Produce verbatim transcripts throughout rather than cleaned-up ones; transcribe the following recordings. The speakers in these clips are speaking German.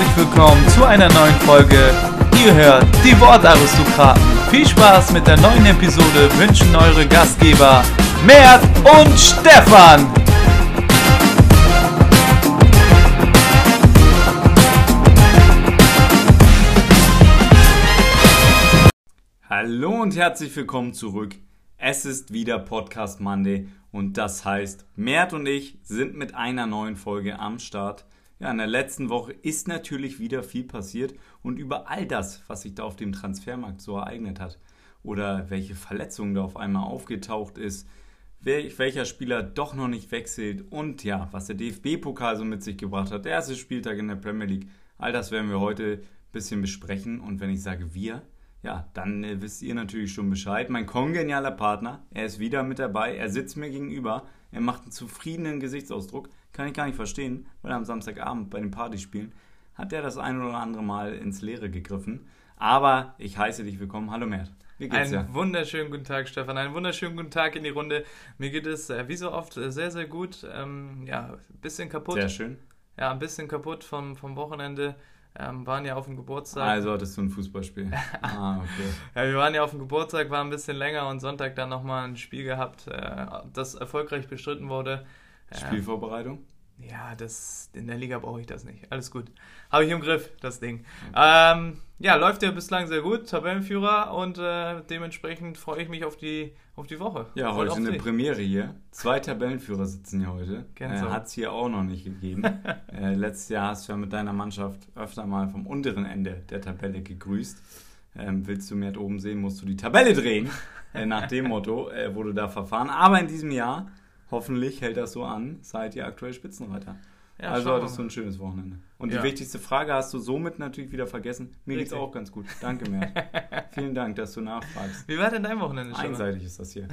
herzlich willkommen zu einer neuen Folge. Ihr hört die Wortaristokraten. Viel Spaß mit der neuen Episode wünschen eure Gastgeber Mert und Stefan. Hallo und herzlich willkommen zurück. Es ist wieder Podcast Monday und das heißt, Mert und ich sind mit einer neuen Folge am Start. Ja, in der letzten Woche ist natürlich wieder viel passiert und über all das, was sich da auf dem Transfermarkt so ereignet hat oder welche Verletzung da auf einmal aufgetaucht ist, welcher Spieler doch noch nicht wechselt und ja, was der D F B-Pokal so mit sich gebracht hat, der erste Spieltag in der Premier League, all das werden wir heute ein bisschen besprechen und wenn ich sage wir, ja, dann äh, wisst ihr natürlich schon Bescheid. Mein kongenialer Partner, er ist wieder mit dabei, er sitzt mir gegenüber, er macht einen zufriedenen Gesichtsausdruck, kann ich gar nicht verstehen, weil am Samstagabend bei den Partyspielen hat er das ein oder andere Mal ins Leere gegriffen. Aber ich heiße dich willkommen. Hallo Mert, wie geht's dir? Einen wunderschönen guten Tag, Stefan, einen wunderschönen guten Tag in die Runde. Mir geht es äh, wie so oft äh, sehr, sehr gut. Ähm, ja, ein bisschen kaputt. Sehr schön. Ja, ein bisschen kaputt vom, vom Wochenende. Ähm, waren ja auf dem Geburtstag. Also hattest du ein Fußballspiel. Ah, okay. Ja, wir waren ja auf dem Geburtstag, war ein bisschen länger und Sonntag dann nochmal ein Spiel gehabt, äh, das erfolgreich bestritten wurde. Spielvorbereitung? Ähm, ja, das, in der Liga brauche ich das nicht. Alles gut. Habe ich im Griff, das Ding. Okay. Ähm, ja, läuft ja bislang sehr gut, Tabellenführer und äh, dementsprechend freue ich mich auf die, auf die Woche. Ja, heute eine Premiere hier. Zwei Tabellenführer sitzen hier heute. Äh, Hat es hier auch noch nicht gegeben. äh, letztes Jahr hast du ja mit deiner Mannschaft öfter mal vom unteren Ende der Tabelle gegrüßt. Ähm, willst du mehr oben sehen, musst du die Tabelle drehen. äh, nach dem Motto äh, wurde da verfahren. Aber in diesem Jahr, hoffentlich hält das so an, seid ihr aktuell Spitzenreiter. Ja, also hattest du ein schönes Wochenende. Und ja. Die wichtigste Frage hast du somit natürlich wieder vergessen. Mir Richtig. Geht's auch ganz gut. Danke, Mert. Vielen Dank, dass du nachfragst. Wie war denn dein Wochenende schon? Einseitig ist das hier.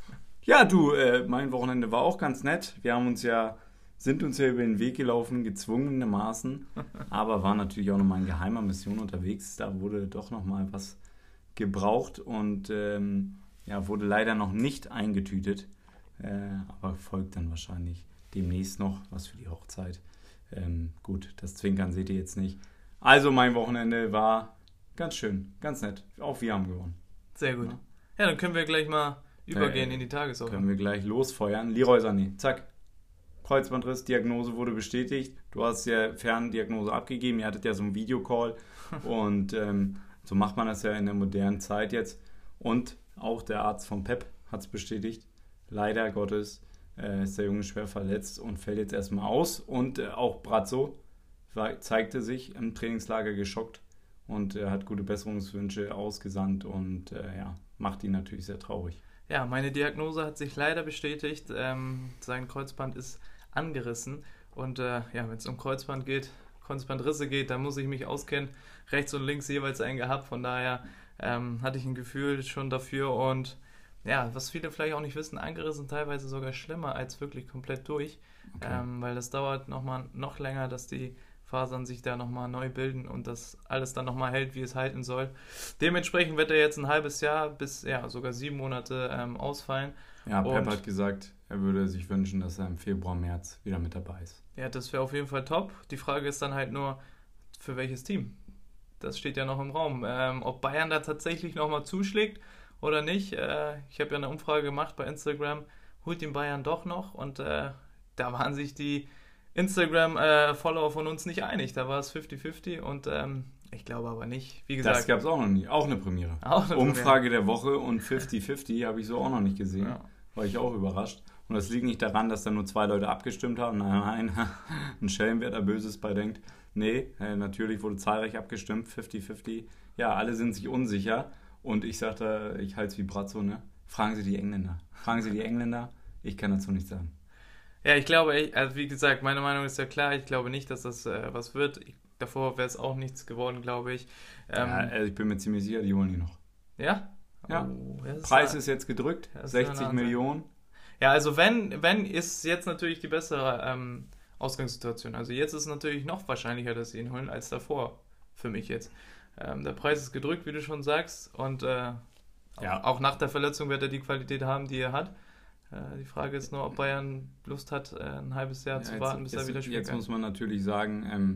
Ja, du, äh, mein Wochenende war auch ganz nett. Wir haben uns ja, sind uns ja über den Weg gelaufen, gezwungenermaßen. Aber war natürlich auch nochmal in geheimer Mission unterwegs. Da wurde doch nochmal was gebraucht und ähm, ja, wurde leider noch nicht eingetütet. Äh, aber folgt dann wahrscheinlich demnächst noch was für die Hochzeit. Ähm, gut, das Zwinkern seht ihr jetzt nicht. Also mein Wochenende war ganz schön, ganz nett. Auch wir haben gewonnen. Sehr gut. Ja, ja dann können wir gleich mal übergehen äh, in die Tagesordnung. Können wir gleich losfeuern. Leroy Sané, zack. Kreuzbandriss, Diagnose wurde bestätigt. Du hast ja Ferndiagnose abgegeben. Ihr hattet ja so einen Videocall. und ähm, so macht man das ja in der modernen Zeit jetzt. Und auch der Arzt von Pep hat es bestätigt. Leider Gottes äh, ist der Junge schwer verletzt und fällt jetzt erstmal aus. Und äh, auch Brazzo war, zeigte sich im Trainingslager geschockt und äh, hat gute Besserungswünsche ausgesandt und äh, ja, macht ihn natürlich sehr traurig. Ja, meine Diagnose hat sich leider bestätigt. Ähm, sein Kreuzband ist angerissen und äh, ja, wenn es um Kreuzband geht, Kreuzbandrisse geht, dann muss ich mich auskennen. Rechts und links jeweils einen gehabt, von daher ähm, hatte ich ein Gefühl schon dafür und ja, was viele vielleicht auch nicht wissen, angerissen teilweise sogar schlimmer als wirklich komplett durch, okay. ähm, weil das dauert noch mal noch länger, dass die Fasern sich da nochmal neu bilden und das alles dann nochmal hält, wie es halten soll. Dementsprechend wird er jetzt ein halbes Jahr bis ja sogar sieben Monate ähm, ausfallen. Ja, Pep hat gesagt, er würde sich wünschen, dass er im Februar, März wieder mit dabei ist. Ja, das wäre auf jeden Fall top. Die Frage ist dann halt nur, für welches Team? Das steht ja noch im Raum. Ähm, ob Bayern da tatsächlich nochmal zuschlägt oder nicht. Äh, ich habe ja eine Umfrage gemacht bei Instagram, holt den Bayern doch noch und äh, da waren sich die Instagram-Follower von uns nicht einig. Da war es fünfzig fünfzig und ähm, ich glaube aber nicht. Wie gesagt, das gab es auch noch nie. Auch eine Premiere. Auch eine Umfrage Premiere. Der Woche und fünfzig fünfzig habe ich so auch noch nicht gesehen. Ja. War ich auch überrascht. Und das liegt nicht daran, dass da nur zwei Leute abgestimmt haben. Nein, nein, ein Schelm, wer da Böses bei denkt. Nee, äh, natürlich wurde zahlreich abgestimmt, fünfzig fünfzig. Ja, alle sind sich unsicher. Und ich sagte, ich halte es wie Brazzo, ne? Fragen Sie die Engländer. Fragen Sie die Engländer. Ich kann dazu nichts sagen. Ja, ich glaube, ich, also wie gesagt, meine Meinung ist ja klar. Ich glaube nicht, dass das äh, was wird. Ich, davor wäre es auch nichts geworden, glaube ich. Ähm, ja, also ich bin mir ziemlich sicher, die holen die noch. Ja? Ja. Oh, ist Preis eine, ist jetzt gedrückt, sechzig Millionen. Ja, also wenn, wenn ist jetzt natürlich die bessere ähm, Ausgangssituation. Also jetzt ist es natürlich noch wahrscheinlicher, dass sie ihn holen, als davor, für mich jetzt. Ähm, der Preis ist gedrückt, wie du schon sagst, und äh, ja. auch nach der Verletzung wird er die Qualität haben, die er hat. Äh, die Frage ist nur, ob Bayern Lust hat, äh, ein halbes Jahr ja, zu jetzt, warten, bis jetzt, er wieder spielt. Jetzt kann. Muss man natürlich sagen, ähm,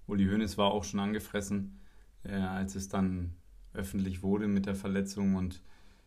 Uli Hoeneß war auch schon angefressen, äh, als es dann öffentlich wurde mit der Verletzung und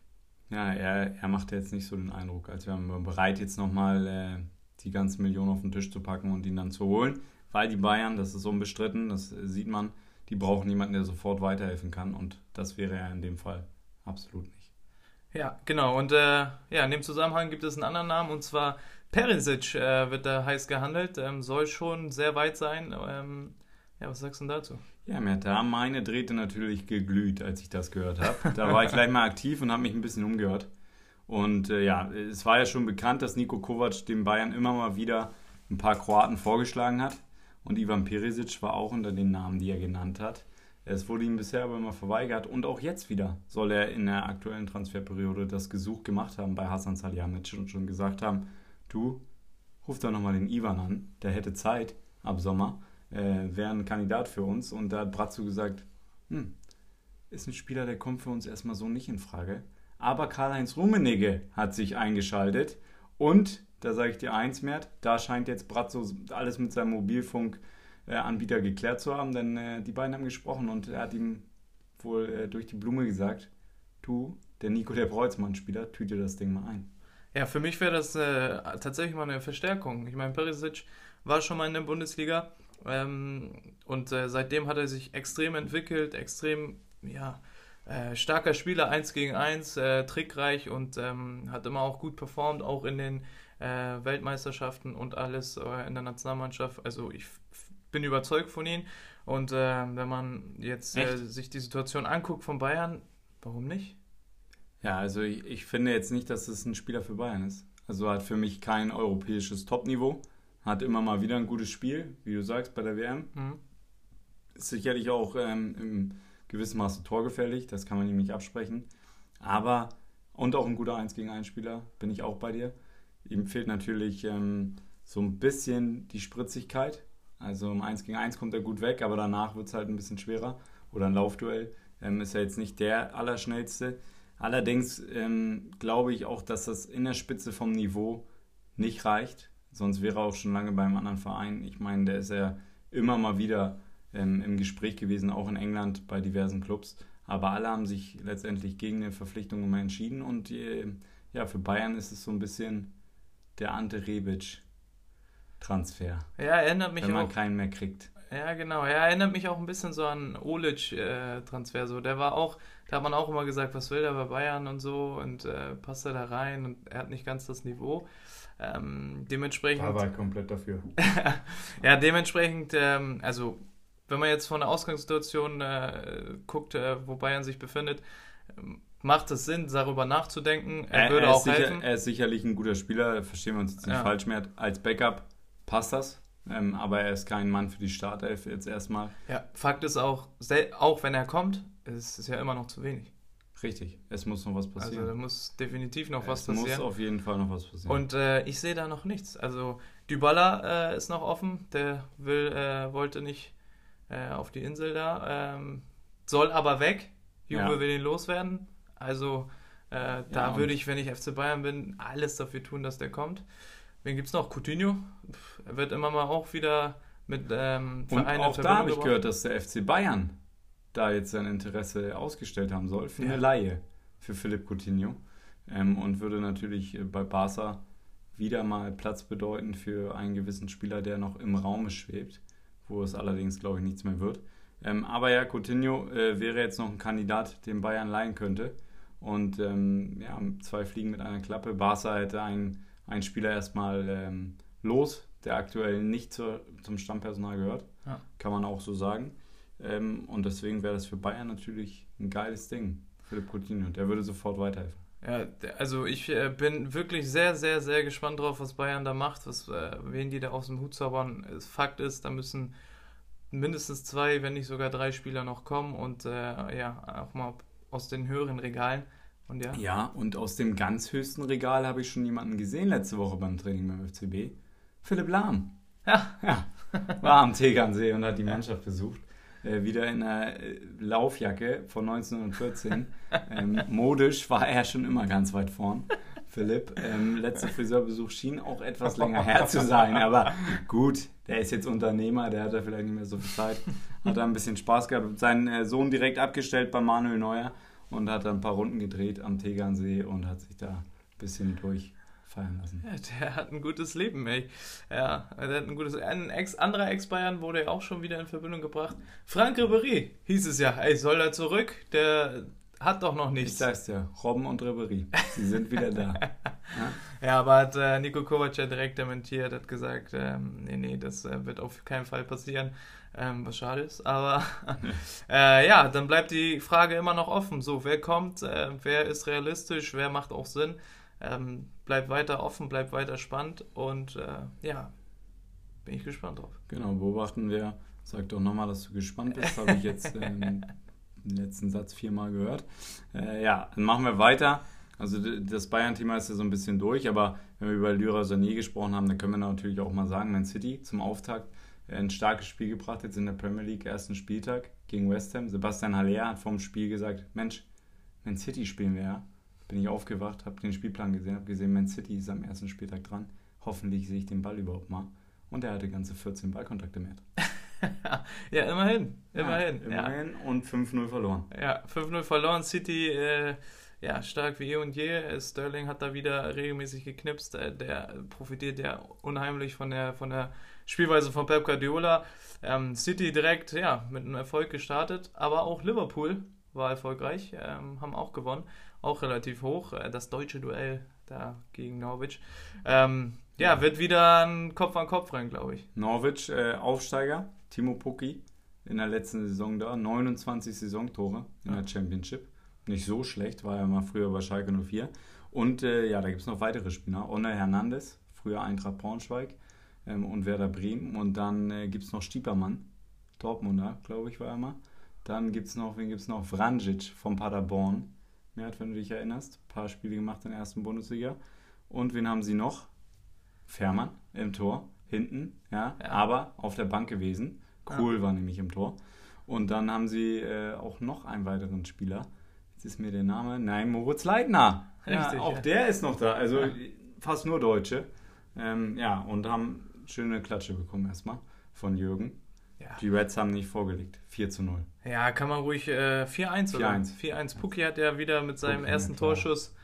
ja, er, er macht jetzt nicht so den Eindruck, als wären wir bereit, jetzt nochmal äh, die ganzen Millionen auf den Tisch zu packen und ihn dann zu holen, weil die Bayern, das ist unbestritten, das äh, sieht man, die brauchen jemanden, der sofort weiterhelfen kann und das wäre er in dem Fall absolut nicht. Ja, genau. Und äh, ja, in dem Zusammenhang gibt es einen anderen Namen und zwar Perisic äh, wird da heiß gehandelt, ähm, soll schon sehr weit sein. Ähm, ja, was sagst du denn dazu? Ja, mir hat da meine Drähte natürlich geglüht, als ich das gehört habe. Da war ich gleich mal aktiv und habe mich ein bisschen umgehört. Und äh, ja, es war ja schon bekannt, dass Niko Kovac den Bayern immer mal wieder ein paar Kroaten vorgeschlagen hat. Und Ivan Perisic war auch unter den Namen, die er genannt hat. Es wurde ihm bisher aber immer verweigert. Und auch jetzt wieder soll er in der aktuellen Transferperiode das Gesuch gemacht haben bei Hasan Salihamidzic und schon gesagt haben, du, ruf doch nochmal den Ivan an, der hätte Zeit ab Sommer. Äh, wäre ein Kandidat für uns und da hat Brazzo gesagt, hm, ist ein Spieler, der kommt für uns erstmal so nicht in Frage. Aber Karl-Heinz Rummenigge hat sich eingeschaltet und, da sage ich dir eins, Mert, da scheint jetzt Brazzo alles mit seinem Mobilfunkanbieter geklärt zu haben, denn äh, die beiden haben gesprochen und er hat ihm wohl äh, durch die Blume gesagt, du, der Nico, der Breuzmann-Spieler, tüte das Ding mal ein. Ja, für mich wäre das äh, tatsächlich mal eine Verstärkung. Ich meine, Perisic war schon mal in der Bundesliga, Ähm, und äh, seitdem hat er sich extrem entwickelt, extrem ja, äh, starker Spieler, eins gegen eins, äh, trickreich und ähm, hat immer auch gut performt, auch in den äh, Weltmeisterschaften und alles äh, in der Nationalmannschaft. Also ich f- bin überzeugt von ihm und äh, wenn man jetzt äh, sich die Situation anguckt von Bayern, warum nicht? Ja, also ich, ich finde jetzt nicht, dass es ein Spieler für Bayern ist. Also hat für mich kein europäisches Topniveau. Hat immer mal wieder ein gutes Spiel, wie du sagst, bei der W M. Mhm. Ist sicherlich auch ähm, im gewissen Maße torgefährlich, das kann man ihm nicht absprechen. Aber, und auch ein guter eins gegen eins Spieler, bin ich auch bei dir. Ihm fehlt natürlich ähm, so ein bisschen die Spritzigkeit. Also im eins gegen eins kommt er gut weg, aber danach wird es halt ein bisschen schwerer. Oder ein Laufduell ähm, ist er jetzt nicht der Allerschnellste. Allerdings ähm, glaube ich auch, dass das in der Spitze vom Niveau nicht reicht. Sonst wäre er auch schon lange beim anderen Verein. Ich meine, der ist ja immer mal wieder ähm, im Gespräch gewesen, auch in England bei diversen Clubs. Aber alle haben sich letztendlich gegen eine Verpflichtung immer entschieden. Und äh, ja, für Bayern ist es so ein bisschen der Ante Rebic-Transfer. Ja, erinnert mich wenn man auch. keinen mehr kriegt. Ja, genau. Er erinnert mich auch ein bisschen so an Olic-Transfer. So, der war auch, da hat man auch immer gesagt, was will der bei Bayern und so und äh, passt er da rein und er hat nicht ganz das Niveau. Ähm, dementsprechend. Da war ich komplett dafür. Ja, dementsprechend, ähm, also wenn man jetzt von der Ausgangssituation äh, guckt, äh, wo Bayern sich befindet, ähm, macht es Sinn, darüber nachzudenken. Er, Er, würde er, ist auch sicher, helfen. er ist sicherlich ein guter Spieler, verstehen wir uns jetzt nicht Ja. falsch mehr. Als Backup passt das, ähm, aber er ist kein Mann für die Startelf jetzt erstmal. Ja, Fakt ist auch, sel- auch wenn er kommt, ist es ja immer noch zu wenig. Richtig, es muss noch was Also passieren. da muss definitiv noch was es passieren. muss auf jeden Fall noch was passieren. Und äh, ich sehe da noch nichts. Also Dybala äh, ist noch offen, der will, äh, wollte nicht äh, auf die Insel da, ähm, soll aber weg. Juve Ja. will ihn loswerden. Also äh, da und- würde ich, wenn ich F C Bayern bin, alles dafür tun, dass der kommt. Wen gibt's noch? Coutinho. Pff, Er wird immer mal auch wieder mit ähm, Und Vereinen in auch da Verbindung habe ich gebracht. gehört, dass der F C Bayern da jetzt sein Interesse ausgestellt haben soll für Ja. eine Laie für Philipp Coutinho. Ähm, und würde natürlich äh, bei Barca wieder mal Platz bedeuten für einen gewissen Spieler, der noch im Raume schwebt, wo es allerdings, glaube ich, nichts mehr wird. Ähm, aber ja, Coutinho äh, wäre jetzt noch ein Kandidat, den Bayern leihen könnte. Und ähm, ja, zwei Fliegen mit einer Klappe. Barca hätte einen, einen Spieler erstmal ähm, los, der aktuell nicht zur, zum Stammpersonal gehört. Ja. Kann man auch so sagen. Ähm, und deswegen wäre das für Bayern natürlich ein geiles Ding. Philipp Coutinho, der würde sofort weiterhelfen. Ja, der- also ich äh, bin wirklich sehr, sehr, sehr gespannt drauf, was Bayern da macht, was, äh, wen die da aus dem Hut zaubern. Es- Fakt ist, da müssen mindestens zwei, wenn nicht sogar drei Spieler noch kommen und äh, ja, auch mal aus den höheren Regalen. Und ja, Ja, und aus dem ganz höchsten Regal habe ich schon jemanden gesehen letzte Woche beim Training beim F C B. Philipp Lahm. Ja. Ja, war am Tegernsee und hat die Mannschaft besucht. Äh, wieder in einer äh, Laufjacke von neunzehnhundertvierzehn. ähm, modisch war er schon immer ganz weit vorn. Philipp, ähm, letzter Friseurbesuch schien auch etwas länger her zu sein, aber gut, der ist jetzt Unternehmer, der hat da vielleicht nicht mehr so viel Zeit, hat da ein bisschen Spaß gehabt, seinen äh, Sohn direkt abgestellt bei Manuel Neuer und hat da ein paar Runden gedreht am Tegernsee und hat sich da ein bisschen durchfeiern lassen. Ja, der hat ein gutes Leben, ey. Ja, der hat ein gutes Ein Ex, anderer Ex-Bayern wurde ja auch schon wieder in Verbindung gebracht. Franck Ribéry hieß es ja, ey, soll er zurück? Der hat doch noch nichts. Ich sag's dir, Robben und Ribéry, sie sind wieder da. Ja? Ja, aber hat äh, Niko Kovac ja direkt dementiert, hat gesagt, ähm, nee, nee, das äh, wird auf keinen Fall passieren, ähm, was schade ist, aber äh, ja, dann bleibt die Frage immer noch offen, so, wer kommt, äh, wer ist realistisch, wer macht auch Sinn, ähm, bleibt weiter offen, bleibt weiter spannend und äh, ja, bin ich gespannt drauf. Genau, beobachten wir, sag doch nochmal, dass du gespannt bist, habe ich jetzt ähm, den letzten Satz viermal gehört. Äh, ja, dann machen wir weiter. Also das Bayern-Thema ist ja so ein bisschen durch, aber wenn wir über Leroy Sané gesprochen haben, dann können wir natürlich auch mal sagen, Man City zum Auftakt ein starkes Spiel gebracht, jetzt in der Premier League, ersten Spieltag gegen West Ham. Sebastian Haller hat vor dem Spiel gesagt, Mensch, Man City spielen wir ja. Bin ich aufgewacht, habe den Spielplan gesehen, habe gesehen, Man City ist am ersten Spieltag dran. Hoffentlich sehe ich den Ball überhaupt mal. Und er hatte ganze vierzehn Ballkontakte mehr. Ja, immerhin. Immerhin. Ja, immerhin ja. Und fünf null verloren. Ja, fünf null verloren. City, äh, ja, stark wie eh und je. Sterling hat da wieder regelmäßig geknipst. Äh, der profitiert ja unheimlich von der, von der Spielweise von Pep Guardiola. Ähm, City direkt, ja, mit einem Erfolg gestartet. Aber auch Liverpool war erfolgreich. Ähm, haben auch gewonnen. Auch relativ hoch. Äh, das deutsche Duell da gegen Norwich. Ähm, ja, wird wieder ein Kopf-an-Kopf-Rennen, glaube ich. Norwich, äh, Aufsteiger. Timo Pukki in der letzten Saison da, neunundzwanzig Saisontore in ja. der Championship. Nicht so schlecht, war ja mal früher bei Schalke null vier. Und äh, ja, da gibt es noch weitere Spieler. Onne Hernandez, früher Eintracht Braunschweig ähm, und Werder Bremen. Und dann äh, gibt es noch Stiepermann, Dortmunder, glaube ich, war er mal. Dann gibt es noch, wen gibt es noch? Vranjic von Paderborn. Mert, wenn du dich erinnerst. Ein paar Spiele gemacht in der ersten Bundesliga. Und wen haben sie noch? Fährmann im Tor, hinten, ja, ja. aber auf der Bank gewesen. Kohl ja. war nämlich im Tor. Und dann haben sie äh, auch noch einen weiteren Spieler. Jetzt ist mir der Name. Nein, Moritz Leitner. Richtig, ja, auch ja. der ist noch da. Also ja. fast nur Deutsche. Ähm, ja, und haben schöne Klatsche bekommen erstmal von Jürgen. Ja. Die Reds haben nicht vorgelegt. vier zu null. Ja, kann man ruhig äh, vier eins oder? vier eins. Pukki hat ja wieder mit seinem Pukki, ersten ja, Torschuss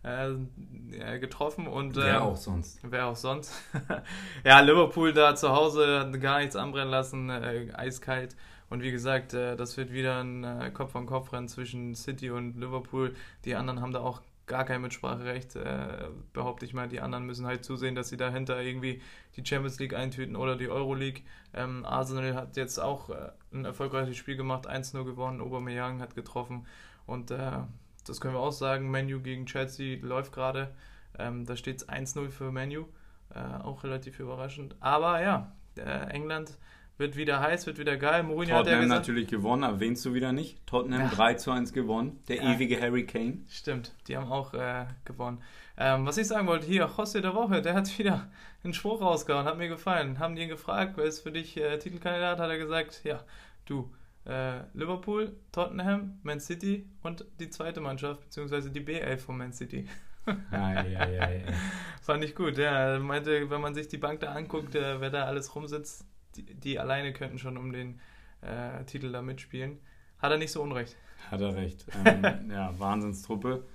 äh, getroffen. Und, wer äh, auch sonst. Wer auch sonst. Ja, Liverpool da zu Hause hat gar nichts anbrennen lassen, äh, eiskalt. Und wie gesagt, äh, das wird wieder ein äh, Kopf-an-Kopf-Rennen zwischen City und Liverpool. Die anderen haben da auch gar kein Mitspracherecht, äh, behaupte ich mal. Die anderen müssen halt zusehen, dass sie dahinter irgendwie die Champions League eintüten oder die Euroleague. Ähm, Arsenal hat jetzt auch äh, ein erfolgreiches Spiel gemacht, eins null gewonnen, Aubameyang hat getroffen und äh, das können wir auch sagen, Man U gegen Chelsea läuft gerade, ähm, da steht es eins null für Man U, äh, auch relativ überraschend, aber ja, äh, England wird wieder heiß, wird wieder geil. Mourinho Tottenham hat ja gesagt, natürlich gewonnen, erwähnst du wieder nicht. Tottenham ja. drei zu eins gewonnen, der ja. ewige Harry Kane. Stimmt, die haben auch äh, gewonnen. Ähm, was ich sagen wollte, hier, José der Woche, der hat wieder einen Spruch rausgehauen, hat mir gefallen. Haben die ihn gefragt, wer ist für dich äh, Titelkandidat, hat er gesagt, ja, du, äh, Liverpool, Tottenham, Man City und die zweite Mannschaft, beziehungsweise die B elf von Man City. Ja, ja, ja, ja. Fand ich gut, ja. Er meinte, wenn man sich die Bank da anguckt, äh, wer da alles rumsitzt, die, die alleine könnten schon um den äh, Titel da mitspielen. Hat er nicht so unrecht. Hat er recht. Ähm, ja, Wahnsinnstruppe.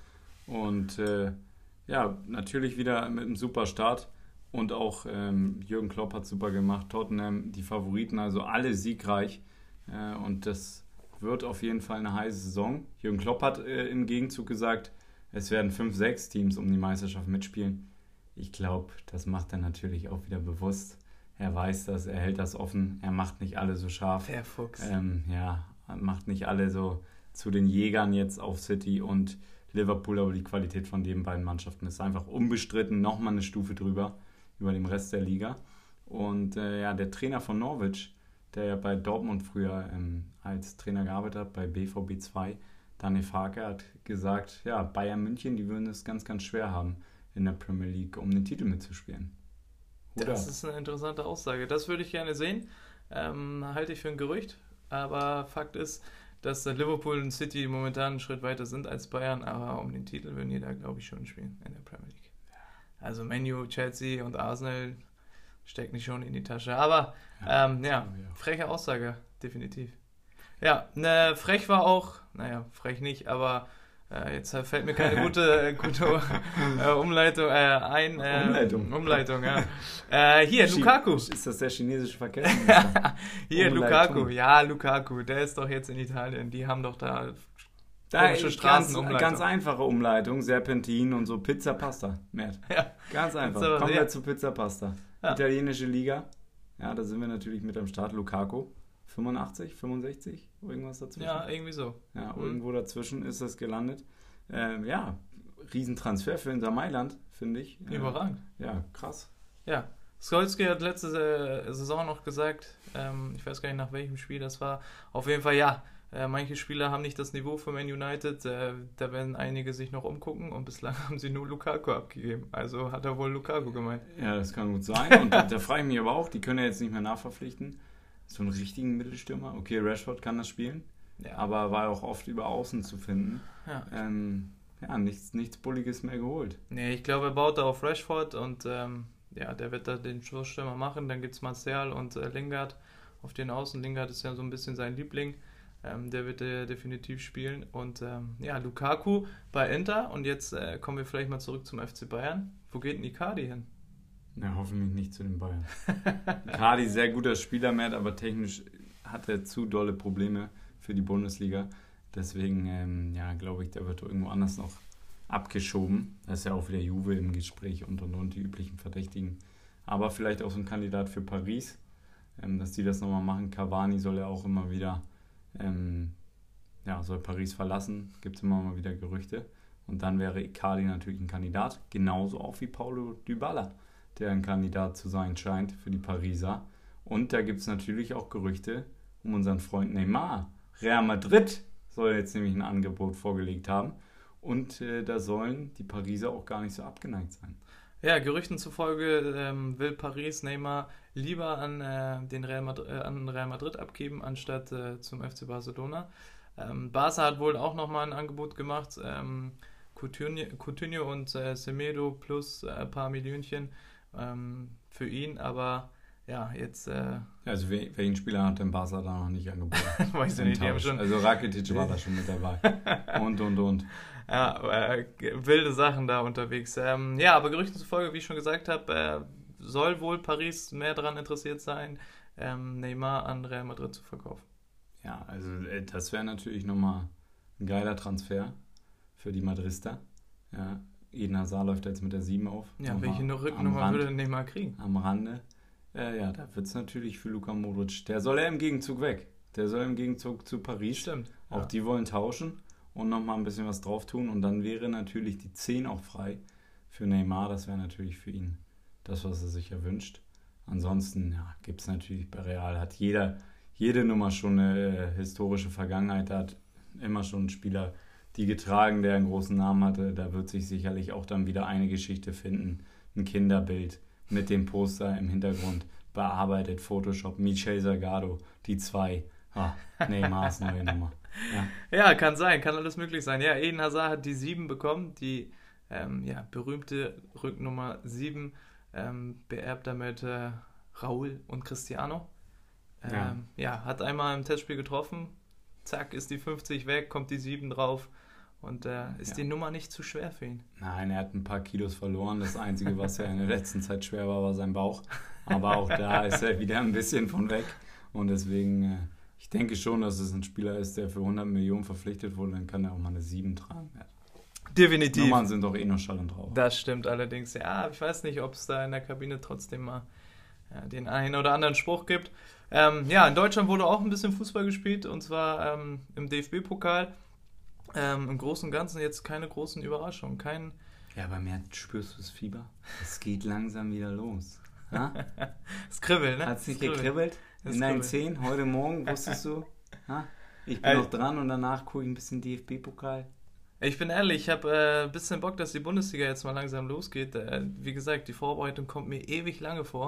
Und äh, ja, natürlich wieder mit einem super Start. Und auch ähm, Jürgen Klopp hat super gemacht. Tottenham, die Favoriten, also alle siegreich. Äh, und das wird auf jeden Fall eine heiße Saison. Jürgen Klopp hat äh, im Gegenzug gesagt, es werden fünf, sechs Teams um die Meisterschaft mitspielen. Ich glaube, das macht er natürlich auch wieder bewusst. Er weiß das, er hält das offen, er macht nicht alle so scharf. Der Fuchs. Ähm, ja, macht nicht alle so zu den Jägern jetzt auf City und Liverpool, aber die Qualität von den beiden Mannschaften ist einfach unbestritten, nochmal eine Stufe drüber, über dem Rest der Liga. Und äh, ja, der Trainer von Norwich, der ja bei Dortmund früher ähm, als Trainer gearbeitet hat, bei B V B zwei, Daniel Farke, hat gesagt, ja, Bayern München, die würden es ganz, ganz schwer haben, in der Premier League, um den Titel mitzuspielen. Oder? Das ist eine interessante Aussage. Das würde ich gerne sehen. Ähm, halte ich für ein Gerücht. Aber Fakt ist, dass Liverpool und City momentan einen Schritt weiter sind als Bayern, aber um den Titel würden die da, glaube ich, schon spielen in der Premier League. Also Man U, Chelsea und Arsenal steckt nicht schon in die Tasche. Aber ja, ähm, ja, freche Aussage, definitiv. Ja, ne, frech war auch, naja, frech nicht, aber äh, jetzt fällt mir keine gute, gute äh, Umleitung äh, ein. Äh, Umleitung. Umleitung, ja. Äh, hier, Ch- Lukaku. Ist das der chinesische Verkehrsminister? Hier, Lukaku. Ja, Lukaku, der ist doch jetzt in Italien. Die haben doch da Da ganz, ganz einfache Umleitung, Serpentin und so, Pizza, Pasta, Mert. Ja. Ganz einfach. So, Kommen ja. wir zu Pizza, Pasta. Ja. Italienische Liga. Ja, da sind wir natürlich mit am Start. Lukaku, fünfundachtzig, fünfundsechzig, irgendwas dazwischen. Ja, irgendwie so. Ja, mhm. irgendwo dazwischen ist das gelandet. Ähm, ja, Riesentransfer für Inter Mailand, finde ich. Äh, Überragend. Ja, krass. Ja, Skolski hat letzte äh, Saison noch gesagt, ähm, ich weiß gar nicht nach welchem Spiel das war, auf jeden Fall ja, Äh, manche Spieler haben nicht das Niveau für Man United, äh, da werden einige sich noch umgucken und bislang haben sie nur Lukaku abgegeben. Also hat er wohl Lukaku gemeint. Ja, das kann gut sein. Und da, da frage ich mich aber auch, die können ja jetzt nicht mehr nachverpflichten. So einen richtigen Mittelstürmer. Okay, Rashford kann das spielen, Ja. aber war auch oft über Außen zu finden. Ja. Ähm, ja, nichts, nichts Bulliges mehr geholt. Nee, ich glaube, er baut da auf Rashford und ähm, ja, der wird da den Stoßstürmer machen. Dann gibt es Martial und äh, Lingard auf den Außen. Lingard ist ja so ein bisschen sein Liebling. Ähm, der wird äh, definitiv spielen. Und ähm, ja, Lukaku bei Inter. Und jetzt äh, kommen wir vielleicht mal zurück zum F C Bayern. Wo geht denn Icardi hin? Ja, hoffentlich nicht zu den Bayern. Icardi, sehr guter Spieler, Matt, aber technisch hat er zu dolle Probleme für die Bundesliga. Deswegen, ähm, ja, glaube ich, der wird irgendwo anders noch abgeschoben. Da ist ja auch wieder Juve im Gespräch und und und die üblichen Verdächtigen. Aber vielleicht auch so ein Kandidat für Paris, ähm, dass die das nochmal machen. Cavani soll ja auch immer wieder Ähm, ja, soll Paris verlassen, gibt es immer mal wieder Gerüchte. Und dann wäre Icardi natürlich ein Kandidat, genauso auch wie Paulo Dybala, der ein Kandidat zu sein scheint für die Pariser. Und da gibt es natürlich auch Gerüchte um unseren Freund Neymar. Real Madrid soll jetzt nämlich ein Angebot vorgelegt haben. Und äh, da sollen die Pariser auch gar nicht so abgeneigt sein. Ja, Gerüchten zufolge ähm, will Paris Neymar lieber an, äh, den Real Madrid, äh, an Real Madrid abgeben, anstatt äh, zum F C Barcelona. Ähm, Barca hat wohl auch nochmal ein Angebot gemacht. Ähm, Coutinho, Coutinho und äh, Semedo plus äh, ein paar Millionchen ähm, für ihn, aber ja, jetzt... Äh, also welchen Spieler hat denn Barca da noch nicht angeboten? Weiß ich nicht, die haben schon... Also Rakitic war da schon mit dabei. Und, und, und. Ja, äh, wilde Sachen da unterwegs. Ähm, ja, aber Gerüchten zufolge, wie ich schon gesagt habe, äh, soll wohl Paris mehr daran interessiert sein, ähm, Neymar an Real Madrid zu verkaufen. Ja, also äh, das wäre natürlich nochmal ein geiler Transfer für die Madrister. Ja, Eden Hazard läuft jetzt mit der sieben auf. Ja, nochmal welche noch Rückennummer würde Neymar kriegen? Am Rande. Äh, ja, da wird es natürlich für Luka Modric, der soll ja im Gegenzug weg. Der soll im Gegenzug zu Paris. Stimmt. Auch ja. die wollen tauschen und nochmal ein bisschen was drauf tun. Und dann wäre natürlich die zehn auch frei für Neymar. Das wäre natürlich für ihn das, was er sich erwünscht. Ansonsten ja, gibt es natürlich bei Real, hat jeder, jede Nummer schon eine äh, historische Vergangenheit. Da hat immer schon einen Spieler die getragen, der einen großen Namen hatte. Da wird sich sicherlich auch dann wieder eine Geschichte finden. Ein Kinderbild mit dem Poster im Hintergrund, bearbeitet, Photoshop, Michel Salgado, die zwei. Ah, Neymars neue Nummer. Ja. ja, kann sein, kann alles möglich sein. Ja, Eden Hazard hat die sieben bekommen, die ähm, ja, berühmte Rücknummer sieben, ähm, beerbt damit äh, Raúl und Cristiano. Ähm, ja. ja, hat einmal im Testspiel getroffen, zack, ist die fünfzig weg, kommt die sieben drauf und äh, ist ja. die Nummer nicht zu schwer für ihn. Nein, er hat ein paar Kilos verloren. Das Einzige, was ja in der letzten Zeit schwer war, war sein Bauch. Aber auch da ist er wieder ein bisschen von weg und deswegen... Äh, Ich denke schon, dass es ein Spieler ist, der für hundert Millionen verpflichtet wurde, dann kann er auch mal eine sieben tragen. Ja. Definitiv. Nummern sind doch eh nur Schall und Rauch. Das stimmt allerdings. Ja, ich weiß nicht, ob es da in der Kabine trotzdem mal ja, den einen oder anderen Spruch gibt. Ähm, ja, in Deutschland wurde auch ein bisschen Fußball gespielt und zwar ähm, im D F B-Pokal. Ähm, Im Großen und Ganzen jetzt keine großen Überraschungen. Kein ja, aber mehr spürst du das Fieber? Es geht langsam wieder los. Es kribbelt, ne? Hat es nicht gekribbelt? In deinen Zehen, heute Morgen, wusstest du, ha? Ich bin Ey. noch dran und danach gucke ich ein bisschen D F B-Pokal. Ich bin ehrlich, ich habe äh, ein bisschen Bock, dass die Bundesliga jetzt mal langsam losgeht. Äh, wie gesagt, die Vorbereitung kommt mir ewig lange vor.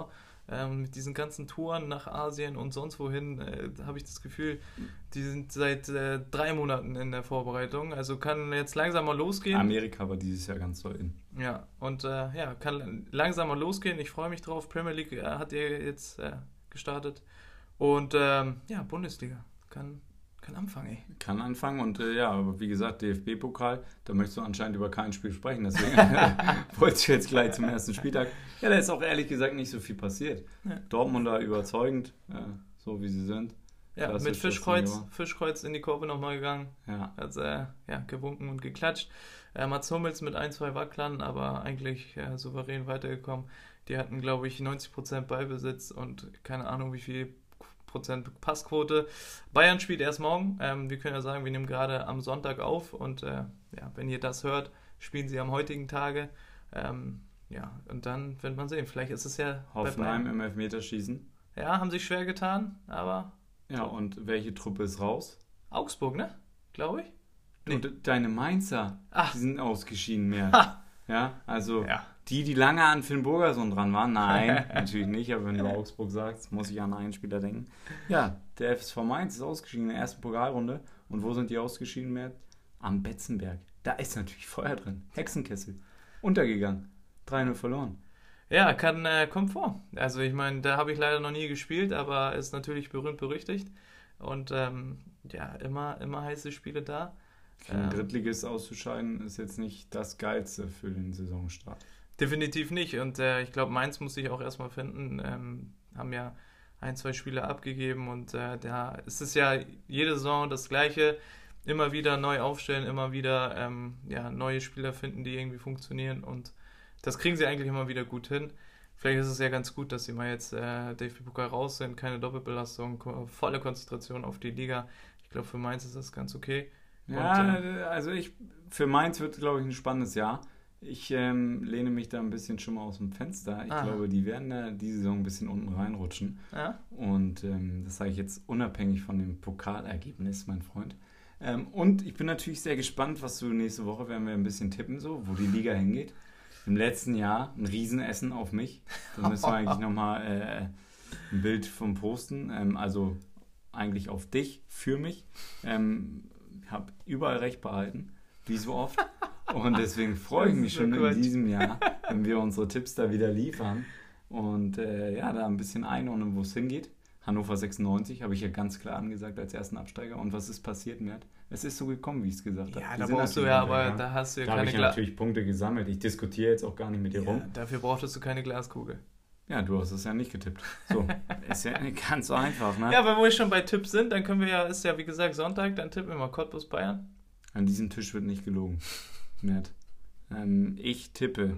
Ähm, mit diesen ganzen Touren nach Asien und sonst wohin äh, habe ich das Gefühl, die sind seit äh, drei Monaten in der Vorbereitung. Also kann jetzt langsam mal losgehen. Amerika war dieses Jahr ganz doll in. Ja, und äh, ja, kann langsam mal losgehen. Ich freue mich drauf. Premier League äh, hat ja jetzt äh, gestartet. Und ähm, ja, Bundesliga kann, kann anfangen, ey. Kann anfangen und äh, ja, aber wie gesagt, D F B-Pokal, da möchtest du anscheinend über kein Spiel sprechen, deswegen wollte ich jetzt gleich zum ersten Spieltag. Ja, da ist auch ehrlich gesagt nicht so viel passiert. Ja. Dortmunder überzeugend, äh, so wie sie sind. Ja, klassisch, mit Fischkreuz, Fischkreuz in die Kurve nochmal gegangen. Ja. Hat äh, ja, gewunken und geklatscht. Äh, Mats Hummels mit ein, zwei Wacklern, aber eigentlich äh, souverän weitergekommen. Die hatten, glaube ich, neunzig Prozent Ballbesitz und keine Ahnung, wie viel Prozent Passquote. Bayern spielt erst morgen. Ähm, wir können ja sagen, wir nehmen gerade am Sonntag auf und äh, ja, wenn ihr das hört, spielen sie am heutigen Tage. Ähm, ja, und dann wird man sehen. Vielleicht ist es ja Hoffenheim im Elfmeterschießen. Ja, haben sich schwer getan, aber... Ja, und welche Truppe ist raus? Augsburg, ne? Glaube ich. Nee. Und deine Mainzer, Ach. die sind ausgeschieden mehr. Ha. Ja, also ja. die, die lange an Finn Burgerson dran waren, nein, natürlich nicht, aber wenn du Augsburg sagst, muss ich an einen Spieler denken. Ja, der F S V Mainz ist ausgeschieden in der ersten Pokalrunde. Und wo sind die ausgeschieden mehr? Am Betzenberg. Da ist natürlich Feuer drin. Hexenkessel. Untergegangen. drei null verloren. Ja, kann, äh, kommt vor. Also ich meine, da habe ich leider noch nie gespielt, aber ist natürlich berühmt berüchtigt. Und ähm, ja, immer, immer heiße Spiele da. Ein ähm, Drittligist auszuscheiden ist jetzt nicht das Geilste für den Saisonstart. Definitiv nicht. Und äh, ich glaube, Mainz muss sich auch erstmal finden. Ähm, haben ja ein, zwei Spiele abgegeben und äh, da ist es ja jede Saison das Gleiche. Immer wieder neu aufstellen, immer wieder ähm, ja, neue Spieler finden, die irgendwie funktionieren und das kriegen sie eigentlich immer wieder gut hin. Vielleicht ist es ja ganz gut, dass sie mal jetzt äh, D F B-Pokal raus sind, keine Doppelbelastung, ko- volle Konzentration auf die Liga. Ich glaube, für Mainz ist das ganz okay. Ja, und, äh, also ich für Mainz wird, glaube ich, ein spannendes Jahr. Ich ähm, lehne mich da ein bisschen schon mal aus dem Fenster. Ich ah. glaube, die werden da diese Saison ein bisschen unten reinrutschen. Ja? Und ähm, das sage ich jetzt unabhängig von dem Pokalergebnis, mein Freund. Ähm, und ich bin natürlich sehr gespannt, was du nächste Woche, werden wir ein bisschen tippen, so, wo die Liga hingeht. Im letzten Jahr ein Riesenessen auf mich. Da müssen wir eigentlich nochmal äh, ein Bild vom posten. Ähm, also eigentlich auf dich, für mich. Ähm, habe überall recht behalten, wie so oft. Und deswegen freue ich mich schon so in diesem Jahr, wenn wir unsere Tipps da wieder liefern. Und äh, ja, da ein bisschen einordnen, wo es hingeht. Hannover sechsundneunzig habe ich ja ganz klar angesagt als ersten Absteiger. Und was ist passiert, Mert? Es ist so gekommen, wie ich es gesagt habe. Ja, da brauchst du ja, aber da hast du ja da keine habe ich ja natürlich Punkte gesammelt. Ich diskutiere jetzt auch gar nicht mit dir ja, rum. Dafür brauchtest du keine Glaskugel. Ja, du hast es ja nicht getippt. So, ist ja ganz so einfach, ne? Ja, aber wo wir schon bei Tipps sind, dann können wir ja, ist ja wie gesagt Sonntag, dann tippen wir mal Cottbus Bayern. An diesem Tisch wird nicht gelogen, Mert. Ähm, ich tippe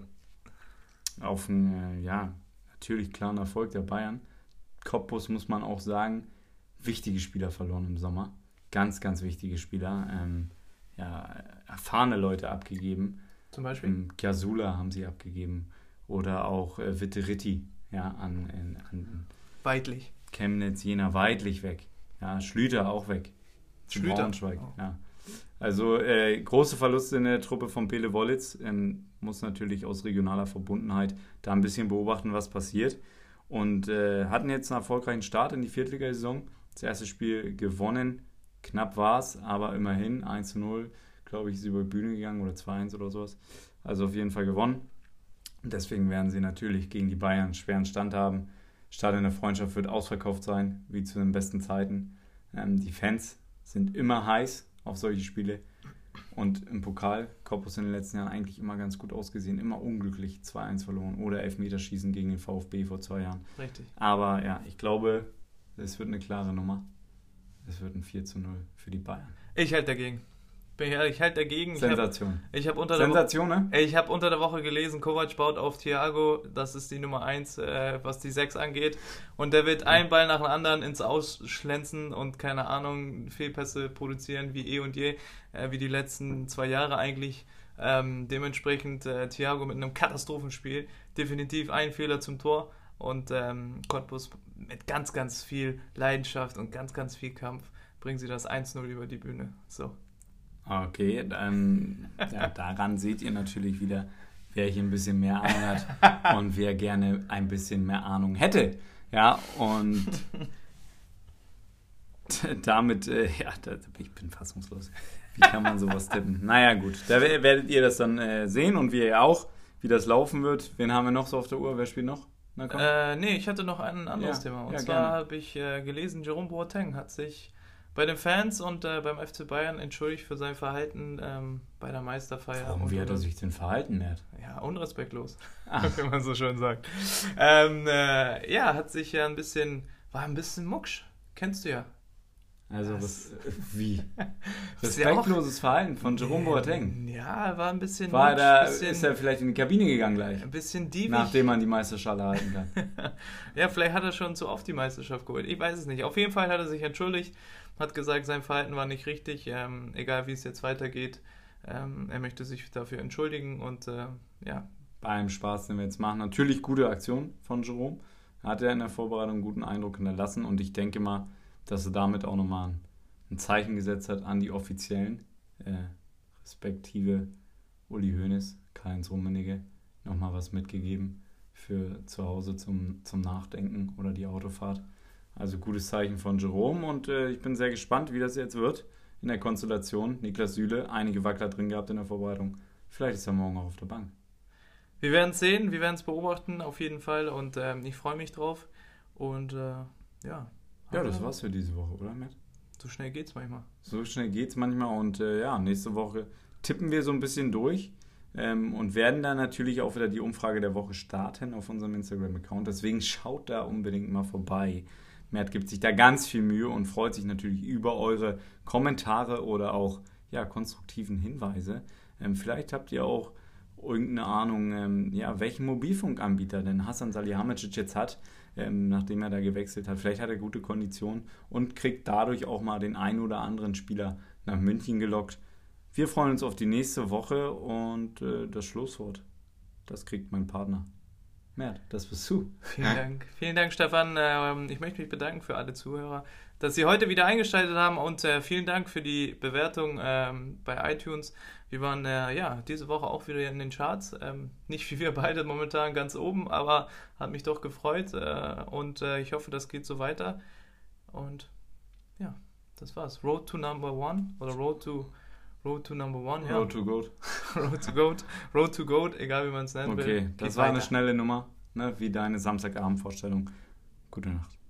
auf einen, äh, ja, natürlich klaren Erfolg der Bayern. Cottbus, muss man auch sagen, wichtige Spieler verloren im Sommer. Ganz, ganz wichtige Spieler. Ähm, ja, erfahrene Leute abgegeben. Zum Beispiel? Ähm, Gyasula haben sie abgegeben. Oder auch äh, Witte-Ritti, ja, an, in, an Weidlich. Chemnitz, Jena, Weidlich weg. Ja, Schlüter auch weg. Schlüter? Braunschweig, oh. ja. Also äh, große Verluste in der Truppe von Pele Wollitz. Ähm, muss natürlich aus regionaler Verbundenheit da ein bisschen beobachten, was passiert. Und äh, hatten jetzt einen erfolgreichen Start in die Viertligasaison. Das erste Spiel gewonnen. Knapp war es, aber immerhin eins zu null. Glaube ich, ist über die Bühne gegangen oder zwei eins oder sowas. Also auf jeden Fall gewonnen. Und deswegen werden sie natürlich gegen die Bayern einen schweren Stand haben. Stadion der Freundschaft wird ausverkauft sein, wie zu den besten Zeiten. Ähm, die Fans sind immer heiß auf solche Spiele. Und im Pokal, Cottbus in den letzten Jahren eigentlich immer ganz gut ausgesehen, immer unglücklich zwei eins verloren oder Elfmeterschießen gegen den VfB vor zwei Jahren. Richtig. Aber ja, ich glaube, es wird eine klare Nummer. Es wird ein vier zu null für die Bayern. Ich halte dagegen. Bin ich ehrlich, ich halte dagegen. Sensation. Ich habe hab unter, Sensation, ne? ich hab unter der Woche gelesen, Kovac baut auf Thiago, das ist die Nummer eins, äh, was die sechs angeht. Und der wird einen Ball nach dem anderen ins Ausschlänzen und keine Ahnung, Fehlpässe produzieren wie eh und je, äh, wie die letzten zwei Jahre eigentlich. Ähm, dementsprechend äh, Thiago mit einem Katastrophenspiel, definitiv ein Fehler zum Tor. Und ähm, Cottbus mit ganz, ganz viel Leidenschaft und ganz, ganz viel Kampf bringen sie das eins null über die Bühne. So. Okay, dann, ja, daran seht ihr natürlich wieder, wer hier ein bisschen mehr Ahnung hat und wer gerne ein bisschen mehr Ahnung hätte. Ja, und damit, äh, ja, da, ich bin fassungslos. Wie kann man sowas tippen? Naja, gut, da werdet ihr das dann äh, sehen und wir auch, wie das laufen wird. Wen haben wir noch so auf der Uhr? Wer spielt noch? Na, komm. Äh, nee, ich hatte noch ein anderes Ja, Thema. Und ja, zwar habe ich äh, gelesen, Jerome Boateng hat sich bei den Fans und äh, beim F C Bayern entschuldigt für sein Verhalten ähm, bei der Meisterfeier. Warum, wie hat er sich denn verhalten, Mert? Ja, unrespektlos, Ah. wie man so schön sagt. Ähm, äh, ja, hat sich ja ein bisschen, war ein bisschen mucksch. Kennst du ja. Also, Das- was, wie? Das ist ja auch- Respektloses Verhalten von Jerome Boateng. Ja, war ein bisschen War er mucksch, da, bisschen, ist er vielleicht in die Kabine gegangen gleich, ein bisschen diebig. nachdem man die Meisterschale halten kann. Ja, vielleicht hat er schon zu oft die Meisterschaft geholt. Ich weiß es nicht. Auf jeden Fall hat er sich entschuldigt, hat gesagt, sein Verhalten war nicht richtig, ähm, egal wie es jetzt weitergeht. Ähm, er möchte sich dafür entschuldigen und äh, ja. Bei einem Spaß, den wir jetzt machen. Natürlich gute Aktion von Jerome. Hat er in der Vorbereitung einen guten Eindruck hinterlassen und ich denke mal, dass er damit auch nochmal ein, ein Zeichen gesetzt hat an die Offiziellen, äh, respektive Uli Hoeneß, Karl-Heinz Rummenigge, nochmal was mitgegeben für zu Hause zum, zum Nachdenken oder die Autofahrt. Also gutes Zeichen von Jerome und äh, ich bin sehr gespannt, wie das jetzt wird in der Konstellation. Niklas Süle, einige Wackler drin gehabt in der Vorbereitung. Vielleicht ist er morgen auch auf der Bank. Wir werden es sehen, wir werden es beobachten, auf jeden Fall und ähm, ich freue mich drauf und äh, ja. Ja, das war's für diese Woche, oder, Matt? So schnell geht's manchmal. So schnell geht's manchmal und äh, ja, nächste Woche tippen wir so ein bisschen durch ähm, und werden dann natürlich auch wieder die Umfrage der Woche starten auf unserem Instagram-Account. Deswegen schaut da unbedingt mal vorbei. Mert gibt sich da ganz viel Mühe und freut sich natürlich über eure Kommentare oder auch ja, konstruktiven Hinweise. Ähm, vielleicht habt ihr auch irgendeine Ahnung, ähm, ja, welchen Mobilfunkanbieter denn Hasan Salihamidzic jetzt hat, ähm, nachdem er da gewechselt hat. Vielleicht hat er gute Konditionen und kriegt dadurch auch mal den einen oder anderen Spieler nach München gelockt. Wir freuen uns auf die nächste Woche und äh, das Schlusswort, das kriegt mein Partner. Mert, das bist du. Vielen Dank. Vielen Dank, Stefan. Ähm, Ich möchte mich bedanken für alle Zuhörer, dass Sie heute wieder eingeschaltet haben und äh, vielen Dank für die Bewertung ähm, bei iTunes. Wir waren äh, ja diese Woche auch wieder in den Charts. Ähm, nicht wie wir beide momentan ganz oben, aber hat mich doch gefreut äh, und äh, ich hoffe, das geht so weiter. Und ja, das war's. Road to Number One oder Road to Road to Number One. Ja. Road to Goat. Road to Goat. Road to Goat, egal wie man es nennen will. Okay, das Geht war eine weiter. schnelle Nummer, ne, wie deine Samstagabendvorstellung. Gute Nacht.